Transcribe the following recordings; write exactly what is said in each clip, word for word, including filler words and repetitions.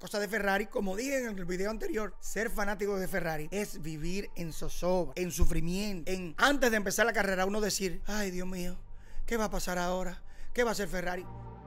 cosa de Ferrari, como dije en el video anterior, ser fanático de Ferrari es vivir en zozobra, en sufrimiento, en antes de empezar la carrera uno decir, ay Dios mío, ¿qué va a pasar ahora? ¿Qué va a hacer Ferrari?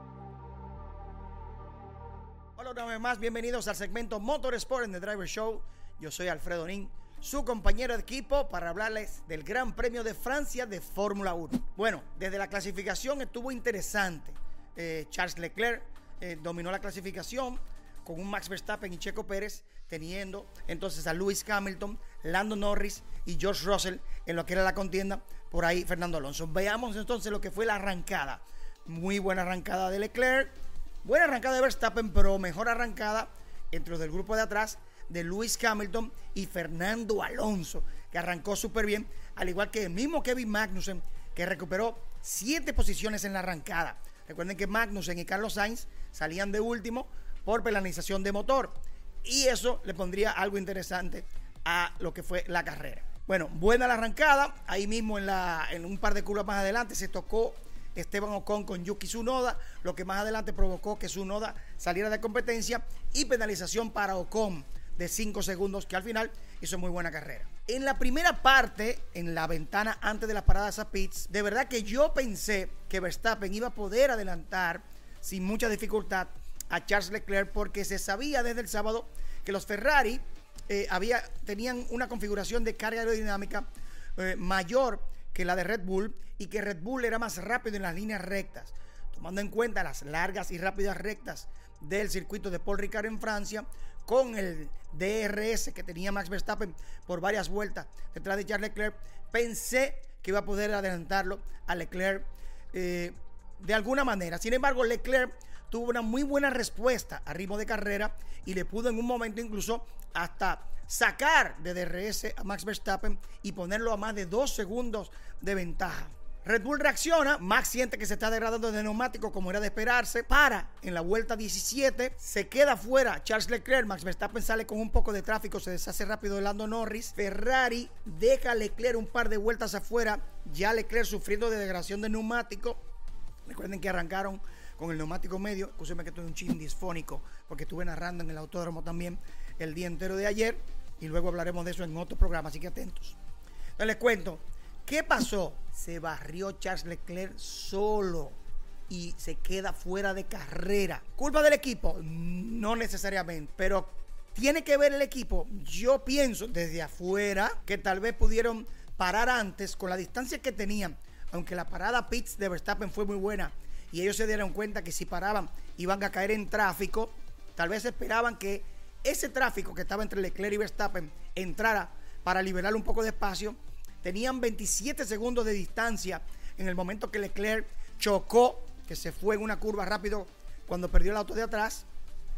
Hola una vez más, bienvenidos al segmento Motorsport en The Driver Show. Yo soy Alfredo Nin, su compañero de equipo, para hablarles del Gran Premio de Francia de Fórmula uno. Bueno, desde la clasificación estuvo interesante. Eh, Charles Leclerc eh, dominó la clasificación con un Max Verstappen y Checo Pérez, teniendo entonces a Lewis Hamilton, Lando Norris y George Russell en lo que era la contienda. Por ahí Fernando Alonso. Veamos entonces lo que fue la arrancada. Muy buena arrancada de Leclerc, buena arrancada de Verstappen, pero mejor arrancada entre los del grupo de atrás de Lewis Hamilton y Fernando Alonso, que arrancó súper bien, al igual que el mismo Kevin Magnussen, que recuperó siete posiciones en la arrancada. Recuerden que Magnussen y Carlos Sainz salían de último por penalización de motor, y eso le pondría algo interesante a lo que fue la carrera. Bueno, buena la arrancada. Ahí mismo en, la, en un par de curvas más adelante se tocó Esteban Ocon con Yuki Tsunoda, lo que más adelante provocó que Tsunoda saliera de competencia, y penalización para Ocon de cinco segundos, que al final hizo muy buena carrera. En la primera parte, en la ventana antes de las paradas a pits, de verdad que yo pensé que Verstappen iba a poder adelantar sin mucha dificultad a Charles Leclerc, porque se sabía desde el sábado que los Ferrari eh, había, tenían una configuración de carga aerodinámica eh, mayor que la de Red Bull, y que Red Bull era más rápido en las líneas rectas, tomando en cuenta las largas y rápidas rectas del circuito de Paul Ricard en Francia, con el D R S que tenía Max Verstappen por varias vueltas detrás de Charles Leclerc. Pensé que iba a poder adelantarlo a Leclerc eh, de alguna manera. Sin embargo, Leclerc tuvo una muy buena respuesta a ritmo de carrera y le pudo en un momento incluso hasta sacar de D R S a Max Verstappen y ponerlo a más de dos segundos de ventaja. Red Bull reacciona, Max siente que se está degradando de neumático como era de esperarse, para en la vuelta diecisiete, se queda fuera Charles Leclerc, Max Verstappen sale con un poco de tráfico, se deshace rápido de Lando Norris, Ferrari deja a Leclerc un par de vueltas afuera, ya Leclerc sufriendo de degradación de neumático. Recuerden que arrancaron con el neumático medio, escúcheme que estoy un chin disfónico porque estuve narrando en el autódromo también el día entero de ayer, y luego hablaremos de eso en otro programa, así que atentos. Entonces les cuento, ¿qué pasó? Se barrió Charles Leclerc solo y se queda fuera de carrera. ¿Culpa del equipo? No necesariamente, pero ¿tiene que ver el equipo? Yo pienso desde afuera que tal vez pudieron parar antes con la distancia que tenían, aunque la parada pits de Verstappen fue muy buena y ellos se dieron cuenta que si paraban iban a caer en tráfico. Tal vez esperaban que ese tráfico que estaba entre Leclerc y Verstappen entrara para liberar un poco de espacio. Tenían veintisiete segundos de distancia en el momento que Leclerc chocó, que se fue en una curva rápido cuando perdió el auto de atrás,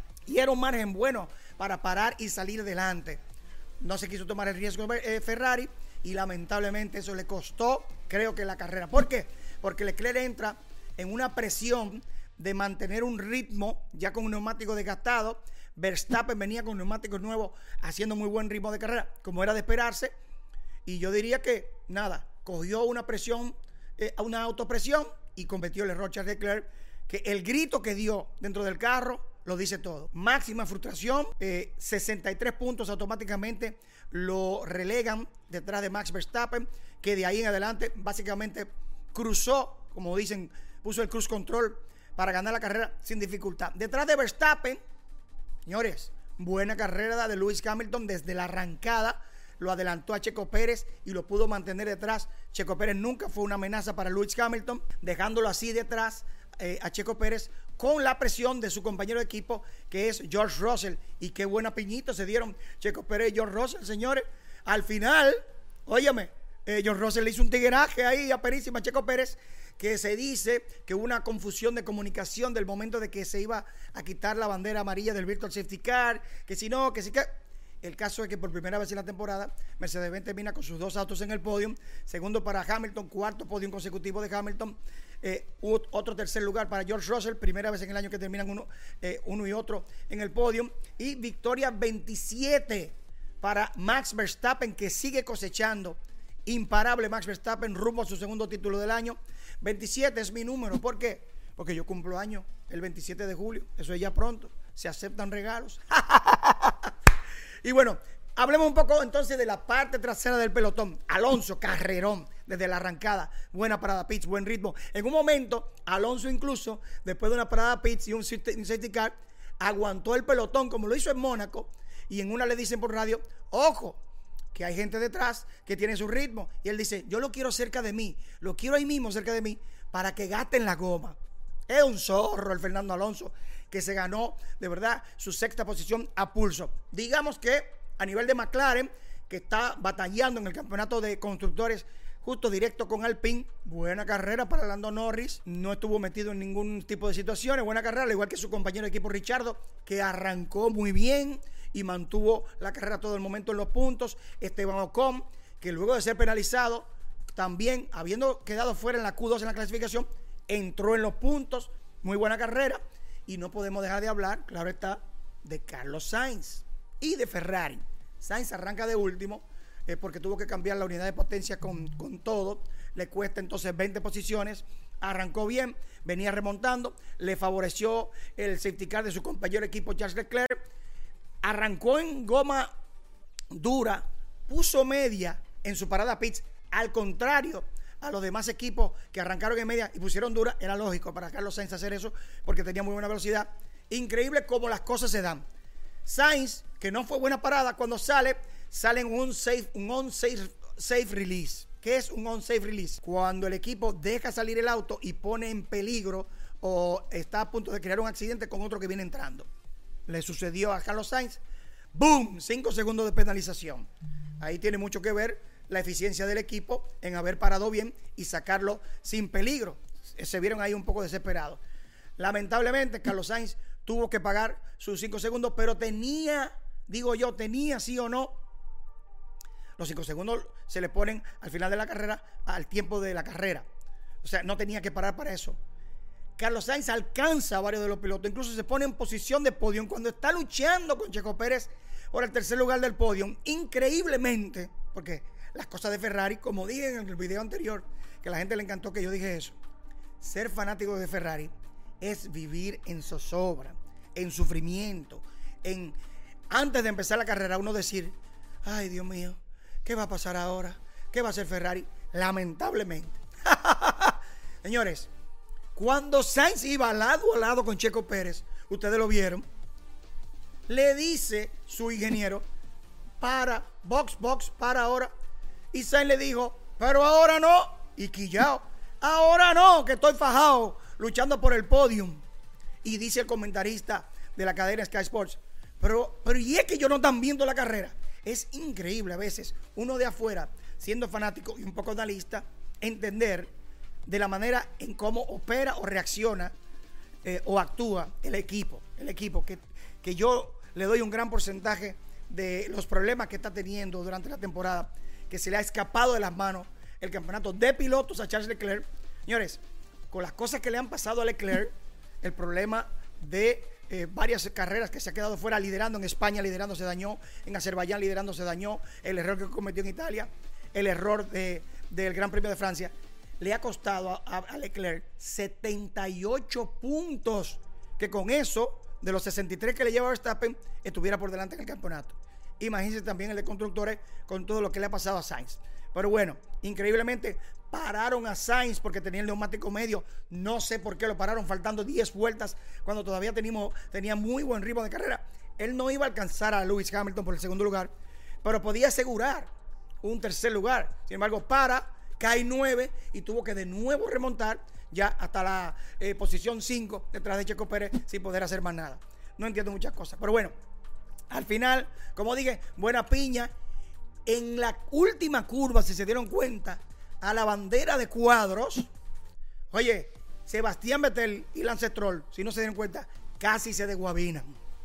y era un margen bueno para parar y salir delante. No se quiso tomar el riesgo eh, Ferrari, y lamentablemente eso le costó, creo que la carrera. ¿Por qué? Porque Leclerc entra en una presión de mantener un ritmo ya con un neumático desgastado. Verstappen venía con neumáticos nuevos haciendo muy buen ritmo de carrera, como era de esperarse. Y yo diría que, nada, cogió una presión, eh, una autopresión, y cometió el error Charles Leclerc, que el grito que dio dentro del carro lo dice todo. Máxima frustración, eh, sesenta y tres puntos automáticamente lo relegan detrás de Max Verstappen, que de ahí en adelante básicamente cruzó, como dicen, puso el cruise control para ganar la carrera sin dificultad. Detrás de Verstappen, señores, buena carrera de Lewis Hamilton desde la arrancada. Lo adelantó a Checo Pérez y lo pudo mantener detrás. Checo Pérez nunca fue una amenaza para Lewis Hamilton, dejándolo así detrás eh, a Checo Pérez, con la presión de su compañero de equipo, que es George Russell. Y qué buena piñita se dieron Checo Pérez y George Russell, señores. Al final, óyeme, eh, George Russell le hizo un tigueraje ahí aperísima a Checo Pérez, que se dice que hubo una confusión de comunicación del momento de que se iba a quitar la bandera amarilla del Virtual Safety Car, que si no, que si que... El caso es que por primera vez en la temporada Mercedes-Benz termina con sus dos autos en el podio. Segundo para Hamilton, cuarto podio consecutivo de Hamilton, eh, otro tercer lugar para George Russell, primera vez en el año que terminan uno, eh, uno y otro en el podio, y victoria veintisiete para Max Verstappen, que sigue cosechando, imparable Max Verstappen rumbo a su segundo título del año. veintisiete es mi número. ¿Por qué? Porque yo cumplo año el veintisiete de julio, eso es ya pronto. se aceptan regalos. Y bueno, hablemos un poco entonces de la parte trasera del pelotón. Alonso, carrerón desde la arrancada. Buena parada pits, buen ritmo. En un momento, Alonso incluso, después de una parada pits y un safety car, aguantó el pelotón como lo hizo en Mónaco. Y en una le dicen por radio, ojo, que hay gente detrás que tiene su ritmo. Y él dice, yo lo quiero cerca de mí, lo quiero ahí mismo cerca de mí para que gasten la goma. Es un zorro el Fernando Alonso, que se ganó de verdad su sexta posición a pulso. Digamos que a nivel de McLaren, que está batallando en el campeonato de constructores justo directo con Alpine, buena carrera para Lando Norris, no estuvo metido en ningún tipo de situaciones, buena carrera, al igual que su compañero de equipo Ricciardo, que arrancó muy bien y mantuvo la carrera todo el momento en los puntos. Esteban Ocon, que luego de ser penalizado, también habiendo quedado fuera en la Q dos en la clasificación, entró en los puntos, muy buena carrera. Y no podemos dejar de hablar, claro está, de Carlos Sainz y de Ferrari. Sainz arranca de último eh, porque tuvo que cambiar la unidad de potencia con, con todo. Le cuesta entonces veinte posiciones. Arrancó bien, venía remontando. Le favoreció el safety car de su compañero de equipo Charles Leclerc. Arrancó en goma dura, puso media en su parada pits. Al contrario a los demás equipos que arrancaron en media y pusieron dura, era lógico para Carlos Sainz hacer eso porque tenía muy buena velocidad. Increíble cómo las cosas se dan. Sainz, que no fue buena parada, cuando sale, sale en un safe, un on-safe safe release. ¿Qué es un on-safe release? Cuando el equipo deja salir el auto y pone en peligro o está a punto de crear un accidente con otro que viene entrando. Le sucedió a Carlos Sainz. ¡Boom! Cinco segundos de penalización. Ahí tiene mucho que ver la eficiencia del equipo en haber parado bien y sacarlo sin peligro. Se vieron ahí un poco desesperados. Lamentablemente, Carlos Sainz tuvo que pagar sus cinco segundos, pero tenía, digo yo, tenía sí o no, los cinco segundos se le ponen al final de la carrera, al tiempo de la carrera. O sea, no tenía que parar para eso. Carlos Sainz alcanza a varios de los pilotos, incluso se pone en posición de podio cuando está luchando con Checo Pérez por el tercer lugar del podio. Increíblemente, porque las cosas de Ferrari, como dije en el video anterior, que a la gente le encantó que yo dije eso, ser fanático de Ferrari es vivir en zozobra, en sufrimiento, en antes de empezar la carrera uno decir, ay Dios mío, ¿qué va a pasar ahora? ¿Qué va a hacer Ferrari? Lamentablemente. Señores, cuando Sainz iba lado a lado con Checo Pérez, ustedes lo vieron, le dice su ingeniero, para, box, box, para ahora. Y Sainz le dijo, pero ahora no. Y quillao, ahora no, que estoy fajado luchando por el podium. Y dice el comentarista de la cadena Sky Sports, pero, pero y es que ellos no están viendo la carrera. Es increíble a veces uno de afuera, siendo fanático y un poco analista, entender de la manera en cómo opera o reacciona eh, o actúa el equipo. El equipo que, que yo le doy un gran porcentaje de los problemas que está teniendo durante la temporada, que se le ha escapado de las manos el campeonato de pilotos a Charles Leclerc. Señores, con las cosas que le han pasado a Leclerc, el problema de eh, varias carreras que se ha quedado fuera liderando en España, liderando se dañó, en Azerbaiyán liderando se dañó, el error que cometió en Italia, el error de, del Gran Premio de Francia, le ha costado a, a, a Leclerc setenta y ocho puntos, que con eso, de los sesenta y tres que le lleva Verstappen, estuviera por delante en el campeonato. Imagínense también el de constructores con todo lo que le ha pasado a Sainz. Pero bueno, increíblemente pararon a Sainz porque tenía el neumático medio. No sé por qué lo pararon faltando diez vueltas cuando todavía teníamos, tenía muy buen ritmo de carrera. Él no iba a alcanzar a Lewis Hamilton por el segundo lugar, pero podía asegurar un tercer lugar. Sin embargo, para, cae nueve y tuvo que de nuevo remontar ya hasta la eh, posición cinco detrás de Checo Pérez sin poder hacer más nada. No entiendo muchas cosas, pero bueno, al final, como dije, buena piña. En la última curva, si se dieron cuenta, a la bandera de cuadros, oye, Sebastián Vettel y Lance Stroll, si no se dieron cuenta, casi se desguabinan.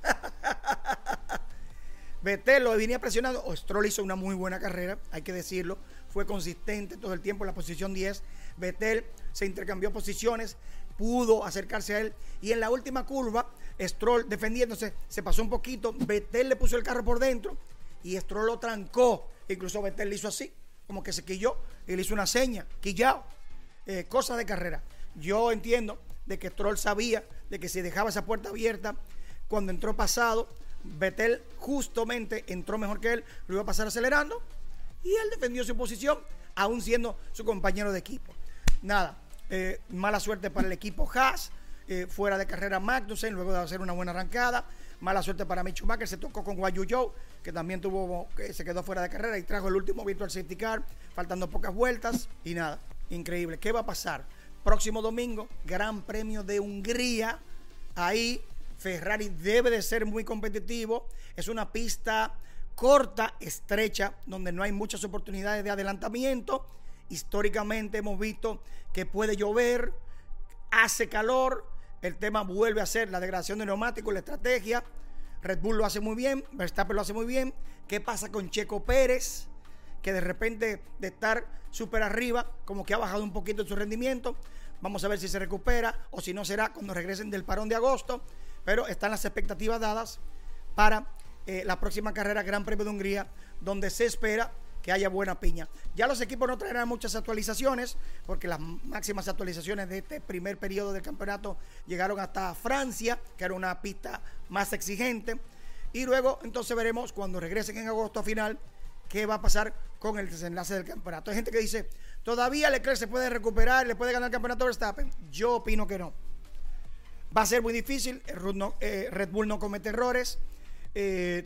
Vettel lo venía presionando, o Stroll hizo una muy buena carrera, hay que decirlo, fue consistente todo el tiempo en la posición diez. Vettel se intercambió posiciones, pudo acercarse a él, y en la última curva, Stroll defendiéndose, se pasó un poquito, Vettel le puso el carro por dentro, y Stroll lo trancó. Incluso Vettel le hizo así, como que se quilló, y le hizo una seña, quillao, eh, cosas de carrera. Yo entiendo de que Stroll sabía de que si dejaba esa puerta abierta cuando entró pasado, Vettel justamente entró mejor que él, lo iba a pasar acelerando y él defendió su posición, aún siendo su compañero de equipo. Nada, eh, mala suerte para el equipo Haas, eh, fuera de carrera Magnussen, luego de hacer una buena arrancada. Mala suerte para Mick Schumacher, se tocó con Guan Yu Zhou, que también tuvo, que se quedó fuera de carrera y trajo el último virtual safety car, faltando pocas vueltas y nada, increíble. ¿Qué va a pasar? Próximo domingo, Gran Premio de Hungría, ahí Ferrari debe de ser muy competitivo, es una pista corta, estrecha, donde no hay muchas oportunidades de adelantamiento. Históricamente hemos visto que puede llover, hace calor, el tema vuelve a ser la degradación de neumáticos, la estrategia. Red Bull lo hace muy bien, Verstappen lo hace muy bien. ¿Qué pasa con Checo Pérez? Que de repente de estar súper arriba, como que ha bajado un poquito su rendimiento. Vamos a ver si se recupera o si no será cuando regresen del parón de agosto. Pero están las expectativas dadas para eh, la próxima carrera Gran Premio de Hungría, donde se espera que haya buena piña. Ya los equipos no traerán muchas actualizaciones, porque las máximas actualizaciones de este primer periodo del campeonato llegaron hasta Francia, que era una pista más exigente. Y luego entonces veremos cuando regresen en agosto a final qué va a pasar con el desenlace del campeonato. Hay gente que dice, todavía Leclerc se puede recuperar, le puede ganar el campeonato a Verstappen. Yo opino que no. Va a ser muy difícil, Red Bull no comete errores, eh,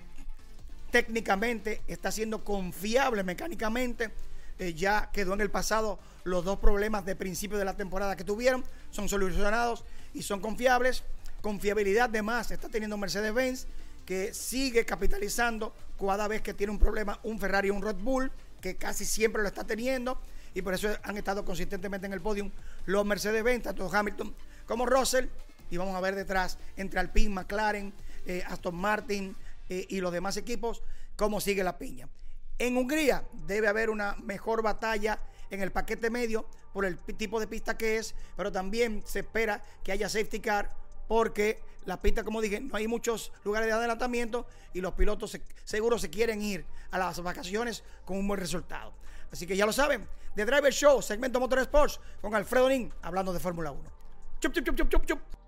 técnicamente está siendo confiable mecánicamente, eh, ya quedó en el pasado los dos problemas de principio de la temporada que tuvieron, son solucionados y son confiables. Confiabilidad de más está teniendo Mercedes-Benz, que sigue capitalizando cada vez que tiene un problema un Ferrari o un Red Bull, que casi siempre lo está teniendo, y por eso han estado consistentemente en el podium los Mercedes-Benz, tanto Hamilton como Russell. Y vamos a ver detrás, entre Alpine, McLaren, eh, Aston Martin eh, y los demás equipos, cómo sigue la piña. En Hungría debe haber una mejor batalla en el paquete medio por el tipo de pista que es, pero también se espera que haya safety car, porque la pista, como dije, no hay muchos lugares de adelantamiento y los pilotos se, seguro se quieren ir a las vacaciones con un buen resultado. Así que ya lo saben, The Driver Show, segmento Motorsports, con Alfredo Nin, hablando de Fórmula uno. Chup, chup, chup, chup, chup, chup.